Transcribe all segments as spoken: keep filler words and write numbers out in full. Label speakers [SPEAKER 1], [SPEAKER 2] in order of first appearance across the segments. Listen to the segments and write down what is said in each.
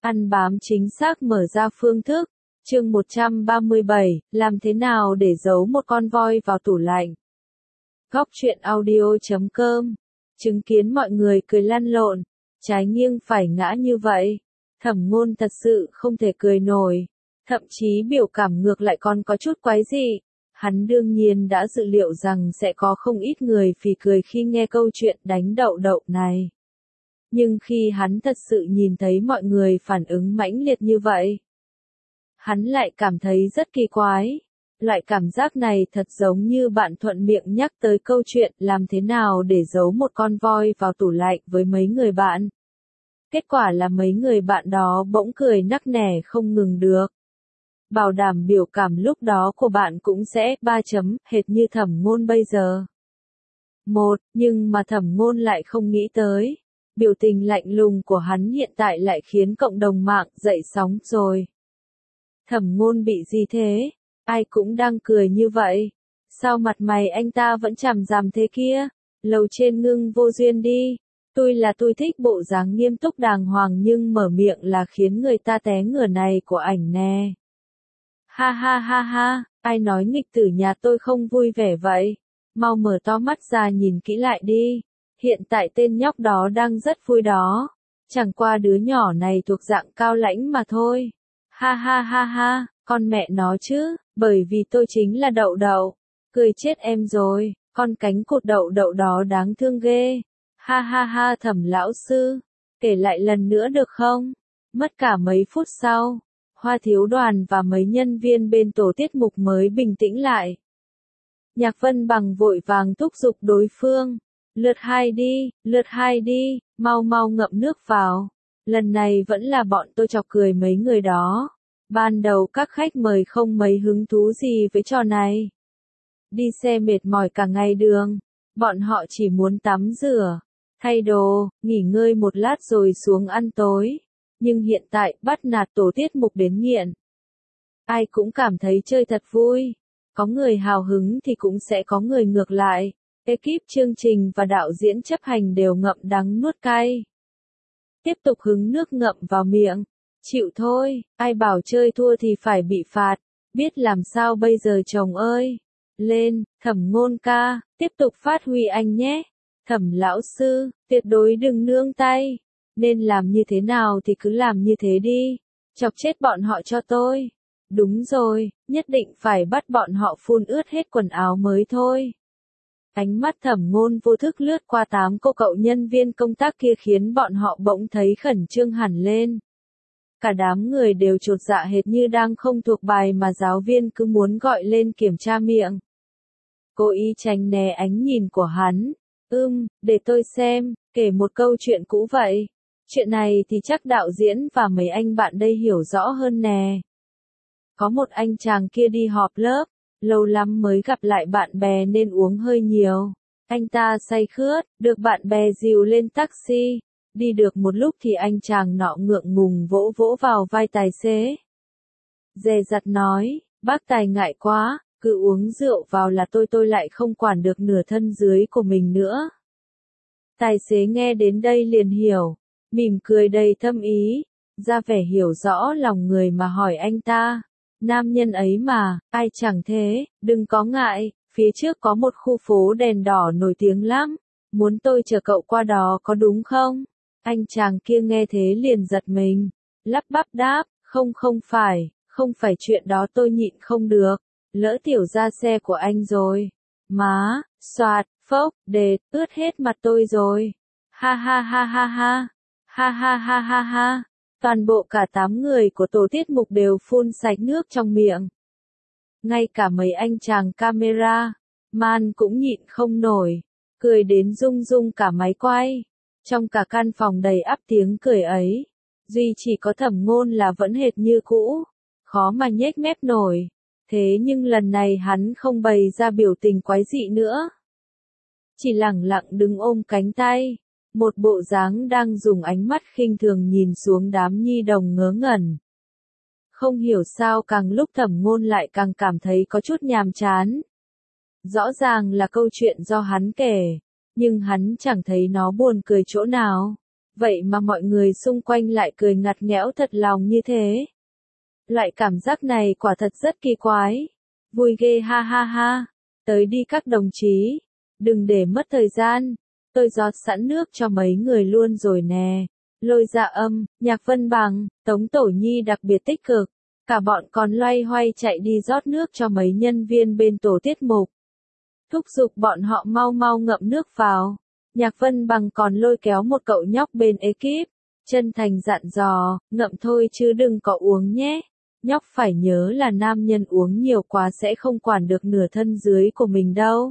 [SPEAKER 1] Ăn bám chính xác mở ra phương thức. Chương một trăm ba mươi bảy, làm thế nào để giấu một con voi vào tủ lạnh. Góc truyện audio chấm com. Chứng kiến mọi người cười lăn lộn, trái nghiêng phải ngã như vậy. Thẩm Ngôn thật sự không thể cười nổi. Thậm chí biểu cảm ngược lại còn có chút quái dị. Hắn đương nhiên đã dự liệu rằng sẽ có không ít người phì cười khi nghe câu chuyện đánh đậu đậu này. Nhưng khi hắn thật sự nhìn thấy mọi người phản ứng mãnh liệt như vậy, hắn lại cảm thấy rất kỳ quái. Loại cảm giác này thật giống như bạn thuận miệng nhắc tới câu chuyện làm thế nào để giấu một con voi vào tủ lạnh với mấy người bạn. Kết quả là mấy người bạn đó bỗng cười nắc nẻ không ngừng được. Bảo đảm biểu cảm lúc đó của bạn cũng sẽ ba chấm hệt như Thẩm Ngôn bây giờ. Một, nhưng mà Thẩm Ngôn lại không nghĩ tới. Biểu tình lạnh lùng của hắn hiện tại lại khiến cộng đồng mạng dậy sóng rồi. Thẩm Ngôn bị gì thế? Ai cũng đang cười như vậy. Sao mặt mày anh ta vẫn chằm chằm thế kia? Lầu trên ngưng vô duyên đi. Tôi là tôi thích bộ dáng nghiêm túc đàng hoàng nhưng mở miệng là khiến người ta té ngửa này của ảnh nè. Ha ha ha ha, ai nói nghịch tử nhà tôi không vui vẻ vậy? Mau mở to mắt ra nhìn kỹ lại đi. Hiện tại tên nhóc đó đang rất vui đó. Chẳng qua đứa nhỏ này thuộc dạng cao lãnh mà thôi. Ha ha ha ha, con mẹ nó chứ, bởi vì tôi chính là đậu đậu. Cười chết em rồi, con cánh cụt đậu đậu đó đáng thương ghê. Ha ha ha Thẩm lão sư, kể lại lần nữa được không? Mất cả mấy phút sau, Hoa Thiếu Đoàn và mấy nhân viên bên tổ tiết mục mới bình tĩnh lại. Nhạc Vân Bằng vội vàng thúc giục đối phương. Lượt hai đi, lượt hai đi, mau mau ngậm nước vào. Lần này vẫn là bọn tôi chọc cười mấy người đó. Ban đầu các khách mời không mấy hứng thú gì với trò này. Đi xe mệt mỏi cả ngày đường. Bọn họ chỉ muốn tắm rửa, thay đồ, nghỉ ngơi một lát rồi xuống ăn tối. Nhưng hiện tại bắt nạt tổ tiết mục đến nghiện. Ai cũng cảm thấy chơi thật vui. Có người hào hứng thì cũng sẽ có người ngược lại. Ekip chương trình và đạo diễn chấp hành đều ngậm đắng nuốt cay. Tiếp tục hứng nước ngậm vào miệng. Chịu thôi, ai bảo chơi thua thì phải bị phạt. Biết làm sao bây giờ chồng ơi. Lên, Thẩm Ngôn ca, tiếp tục phát huy anh nhé. Thẩm lão sư, tuyệt đối đừng nương tay. Nên làm như thế nào thì cứ làm như thế đi. Chọc chết bọn họ cho tôi. Đúng rồi, nhất định phải bắt bọn họ phun ướt hết quần áo mới thôi. Ánh mắt Thẩm Ngôn vô thức lướt qua tám cô cậu nhân viên công tác kia khiến bọn họ bỗng thấy khẩn trương hẳn lên. Cả đám người đều chột dạ hệt như đang không thuộc bài mà giáo viên cứ muốn gọi lên kiểm tra miệng. Cố ý tránh né ánh nhìn của hắn. Ưm, để tôi xem, kể một câu chuyện cũ vậy. Chuyện này thì chắc đạo diễn và mấy anh bạn đây hiểu rõ hơn nè. Có một anh chàng kia đi họp lớp. Lâu lắm mới gặp lại bạn bè nên uống hơi nhiều. Anh ta say khướt, được bạn bè dìu lên taxi. Đi được một lúc thì anh chàng nọ ngượng ngùng vỗ vỗ vào vai tài xế. Dè dặt nói, bác tài ngại quá, cứ uống rượu vào là tôi tôi lại không quản được nửa thân dưới của mình nữa. Tài xế nghe đến đây liền hiểu, mỉm cười đầy thâm ý, ra vẻ hiểu rõ lòng người mà hỏi anh ta. Nam nhân ấy mà, ai chẳng thế, đừng có ngại, phía trước có một khu phố đèn đỏ nổi tiếng lắm, muốn tôi chở cậu qua đó có đúng không? Anh chàng kia nghe thế liền giật mình, lắp bắp đáp, không không phải, không phải chuyện đó tôi nhịn không được, lỡ tiểu ra xe của anh rồi. Má, xoạt, phốc, đệt, ướt hết mặt tôi rồi. Ha ha ha ha ha, ha ha ha ha ha. Toàn bộ cả tám người của tổ tiết mục đều phun sạch nước trong miệng. Ngay cả mấy anh chàng camera, man cũng nhịn không nổi, cười đến rung rung cả máy quay. Trong cả căn phòng đầy ắp tiếng cười ấy, duy chỉ có Thẩm Ngôn là vẫn hệt như cũ, khó mà nhếch mép nổi. Thế nhưng lần này hắn không bày ra biểu tình quái dị nữa. Chỉ lẳng lặng đứng ôm cánh tay. Một bộ dáng đang dùng ánh mắt khinh thường nhìn xuống đám nhi đồng ngớ ngẩn. Không hiểu sao càng lúc Thẩm Ngôn lại càng cảm thấy có chút nhàm chán. Rõ ràng là câu chuyện do hắn kể, nhưng hắn chẳng thấy nó buồn cười chỗ nào. Vậy mà mọi người xung quanh lại cười ngặt nghẽo thật lòng như thế. Loại cảm giác này quả thật rất kỳ quái. Vui ghê ha ha ha. Tới đi các đồng chí. Đừng để mất thời gian. Tôi rót sẵn nước cho mấy người luôn rồi nè. Lôi Dạ Âm, Nhạc Vân Bằng, Tống Tổ Nhi đặc biệt tích cực. Cả bọn còn loay hoay chạy đi rót nước cho mấy nhân viên bên tổ tiết mục. Thúc giục bọn họ mau mau ngậm nước vào. Nhạc Vân Bằng còn lôi kéo một cậu nhóc bên ekip. Chân thành dặn dò, ngậm thôi chứ đừng có uống nhé. Nhóc phải nhớ là nam nhân uống nhiều quá sẽ không quản được nửa thân dưới của mình đâu.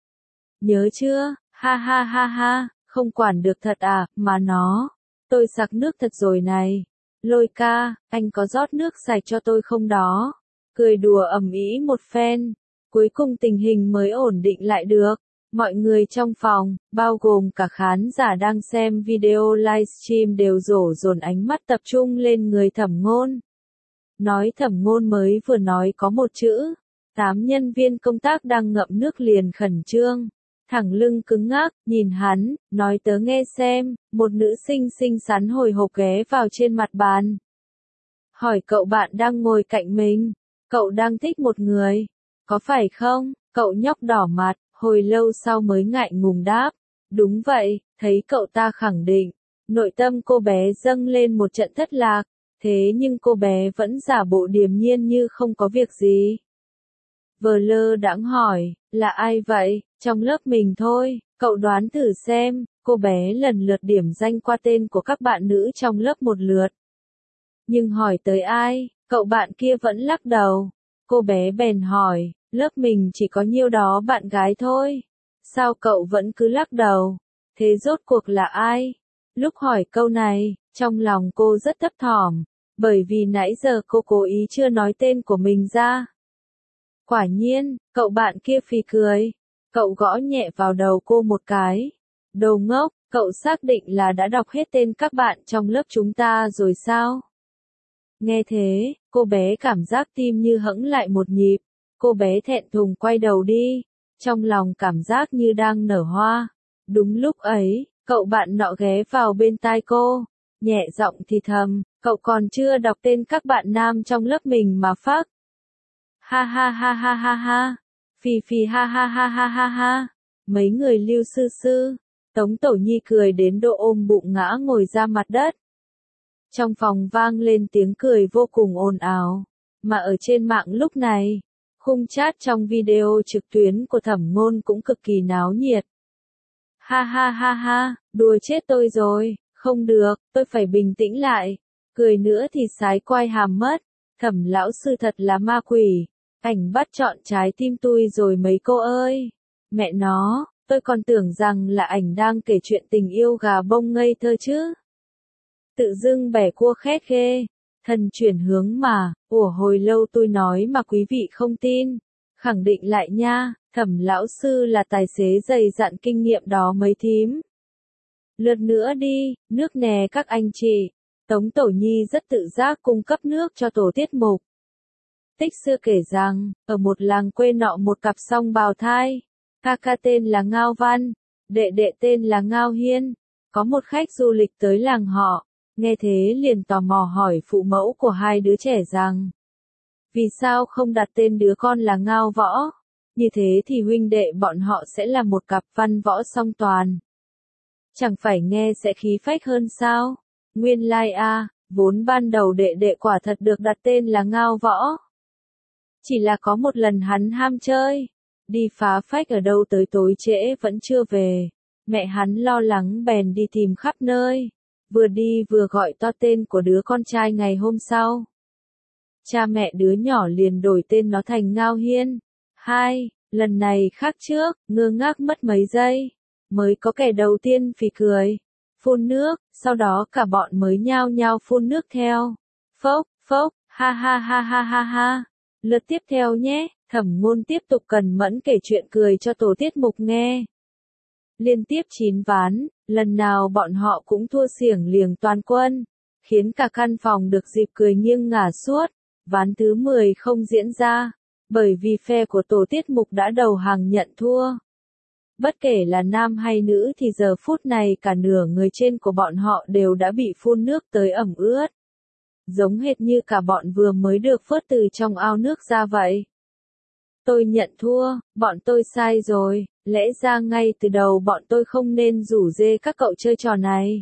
[SPEAKER 1] Nhớ chưa? Ha ha ha ha, không quản được thật à, mà nó. Tôi sặc nước thật rồi này. Lôi ca, anh có rót nước sạch cho tôi không đó? Cười đùa ầm ĩ một phen. Cuối cùng tình hình mới ổn định lại được. Mọi người trong phòng, bao gồm cả khán giả đang xem video livestream đều rổ dồn ánh mắt tập trung lên người Thẩm Ngôn. Nói Thẩm Ngôn mới vừa nói có một chữ. Tám nhân viên công tác đang ngậm nước liền khẩn trương. Thẳng lưng cứng ngắc, nhìn hắn, nói tớ nghe xem, một nữ sinh xinh xắn hồi hộp ghé vào trên mặt bàn. Hỏi cậu bạn đang ngồi cạnh mình, cậu đang thích một người, có phải không? Cậu nhóc đỏ mặt, hồi lâu sau mới ngại ngùng đáp. Đúng vậy, thấy cậu ta khẳng định. Nội tâm cô bé dâng lên một trận thất lạc, thế nhưng cô bé vẫn giả bộ điềm nhiên như không có việc gì. Vờ lơ đãng hỏi, là ai vậy? Trong lớp mình thôi, cậu đoán thử xem. Cô bé lần lượt điểm danh qua tên của các bạn nữ trong lớp một lượt. Nhưng hỏi tới ai, cậu bạn kia vẫn lắc đầu. Cô bé bèn hỏi, lớp mình chỉ có nhiêu đó bạn gái thôi. Sao cậu vẫn cứ lắc đầu? Thế rốt cuộc là ai? Lúc hỏi câu này, trong lòng cô rất thấp thỏm, bởi vì nãy giờ cô cố ý chưa nói tên của mình ra. Quả nhiên, cậu bạn kia phì cười. Cậu gõ nhẹ vào đầu cô một cái. Đồ ngốc, cậu xác định là đã đọc hết tên các bạn trong lớp chúng ta rồi sao? Nghe thế, cô bé cảm giác tim như hẫng lại một nhịp. Cô bé thẹn thùng quay đầu đi. Trong lòng cảm giác như đang nở hoa. Đúng lúc ấy, cậu bạn nọ ghé vào bên tai cô. Nhẹ giọng thì thầm, cậu còn chưa đọc tên các bạn nam trong lớp mình mà phác. Ha ha ha ha ha ha. Phì phì ha ha ha ha ha ha. Mấy người Lưu Sư Sư, Tống Tổ Nhi cười đến độ ôm bụng ngã ngồi ra mặt đất. Trong phòng vang lên tiếng cười vô cùng ồn ào. Mà ở trên mạng lúc này, khung chat trong video trực tuyến của Thẩm Ngôn cũng cực kỳ náo nhiệt. Ha ha ha ha, đùa chết tôi rồi, không được, tôi phải bình tĩnh lại. Cười nữa thì sái quai hàm mất. Thẩm lão sư thật là ma quỷ. Ảnh bắt chọn trái tim tôi rồi mấy cô ơi. Mẹ nó, tôi còn tưởng rằng là ảnh đang kể chuyện tình yêu gà bông ngây thơ chứ. Tự dưng bẻ cua khét ghê. Thần chuyển hướng mà, ủa hồi lâu tôi nói mà quý vị không tin. Khẳng định lại nha, Thẩm lão sư là tài xế dày dặn kinh nghiệm đó mấy thím. Lượt nữa đi, nước nè các anh chị. Tống Tổ Nhi rất tự giác cung cấp nước cho tổ tiết mục. Tích xưa kể rằng, ở một làng quê nọ một cặp song bào thai. Ca ca tên là Ngao Văn, đệ đệ tên là Ngao Hiên. Có một khách du lịch tới làng họ, nghe thế liền tò mò hỏi phụ mẫu của hai đứa trẻ rằng. Vì sao không đặt tên đứa con là Ngao Võ? Như thế thì huynh đệ bọn họ sẽ là một cặp văn võ song toàn. Chẳng phải nghe sẽ khí phách hơn sao? Nguyên lai like a, vốn ban đầu đệ đệ quả thật được đặt tên là Ngao Võ. Chỉ là có một lần hắn ham chơi, đi phá phách ở đâu tới tối trễ vẫn chưa về. Mẹ hắn lo lắng bèn đi tìm khắp nơi, vừa đi vừa gọi to tên của đứa con trai ngày hôm sau. Cha mẹ đứa nhỏ liền đổi tên nó thành Ngao Hiên. Hai, lần này khác trước, ngơ ngác mất mấy giây, mới có kẻ đầu tiên phì cười, phun nước, sau đó cả bọn mới nhao nhao phun nước theo. Phốc, phốc, ha ha ha ha ha ha. Lượt tiếp theo nhé, Thẩm Ngôn tiếp tục cần mẫn kể chuyện cười cho tổ tiết mục nghe. Liên tiếp chín ván, lần nào bọn họ cũng thua xiểng liềng toàn quân, khiến cả căn phòng được dịp cười nghiêng ngả suốt. Ván thứ mười không diễn ra, bởi vì phe của tổ tiết mục đã đầu hàng nhận thua. Bất kể là nam hay nữ thì giờ phút này cả nửa người trên của bọn họ đều đã bị phun nước tới ẩm ướt. Giống hệt như cả bọn vừa mới được vớt từ trong ao nước ra vậy. Tôi nhận thua, bọn tôi sai rồi, lẽ ra ngay từ đầu bọn tôi không nên rủ rê các cậu chơi trò này.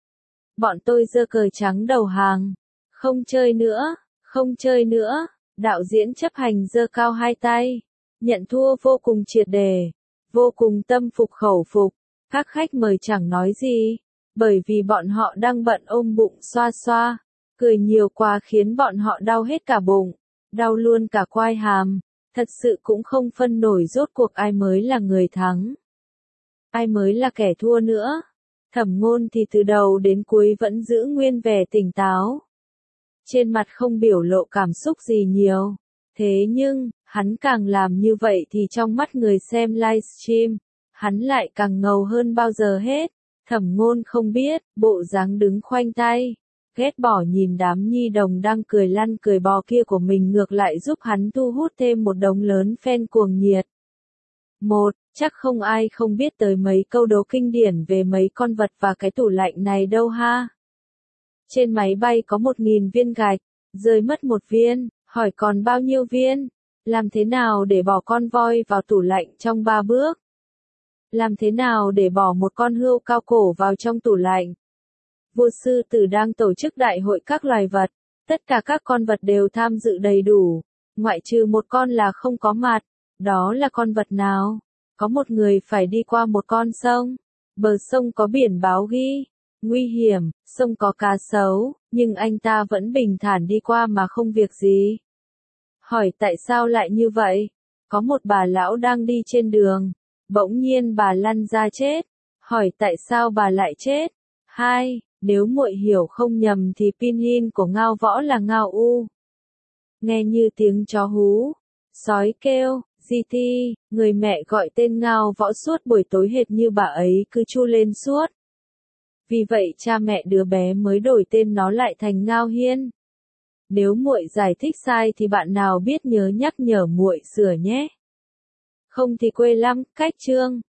[SPEAKER 1] Bọn tôi giơ cờ trắng đầu hàng. Không chơi nữa, không chơi nữa, đạo diễn chấp hành giơ cao hai tay. Nhận thua vô cùng triệt để, vô cùng tâm phục khẩu phục. Các khách mời chẳng nói gì, bởi vì bọn họ đang bận ôm bụng xoa xoa. Cười nhiều quá khiến bọn họ đau hết cả bụng, đau luôn cả quai hàm. Thật sự cũng không phân nổi rốt cuộc ai mới là người thắng, ai mới là kẻ thua nữa. Thẩm Ngôn thì từ đầu đến cuối vẫn giữ nguyên vẻ tỉnh táo. Trên mặt không biểu lộ cảm xúc gì nhiều. Thế nhưng, hắn càng làm như vậy thì trong mắt người xem livestream, hắn lại càng ngầu hơn bao giờ hết. Thẩm Ngôn không biết, bộ dáng đứng khoanh tay, ghét bỏ nhìn đám nhi đồng đang cười lăn cười bò kia của mình ngược lại giúp hắn thu hút thêm một đống lớn fan cuồng nhiệt. Một, chắc không ai không biết tới mấy câu đố kinh điển về mấy con vật và cái tủ lạnh này đâu ha. Trên máy bay có một nghìn viên gạch, rơi mất một viên, hỏi còn bao nhiêu viên? Làm thế nào để bỏ con voi vào tủ lạnh trong ba bước? Làm thế nào để bỏ một con hươu cao cổ vào trong tủ lạnh? Vua sư tử đang tổ chức đại hội các loài vật, tất cả các con vật đều tham dự đầy đủ, ngoại trừ một con là không có mặt, đó là con vật nào? Có một người phải đi qua một con sông, bờ sông có biển báo ghi, nguy hiểm, sông có cá sấu, nhưng anh ta vẫn bình thản đi qua mà không việc gì. Hỏi tại sao lại như vậy? Có một bà lão đang đi trên đường, bỗng nhiên bà lăn ra chết. Hỏi tại sao bà lại chết? Hai, nếu muội hiểu không nhầm thì pinyin của Ngao Võ là Ngao U. Nghe như tiếng chó hú, sói kêu, giê tê, người mẹ gọi tên Ngao Võ suốt buổi tối hệt như bà ấy cứ chu lên suốt. Vì vậy cha mẹ đứa bé mới đổi tên nó lại thành Ngao Hiên. Nếu muội giải thích sai thì bạn nào biết nhớ nhắc nhở muội sửa nhé. Không thì quê lắm, cách chương.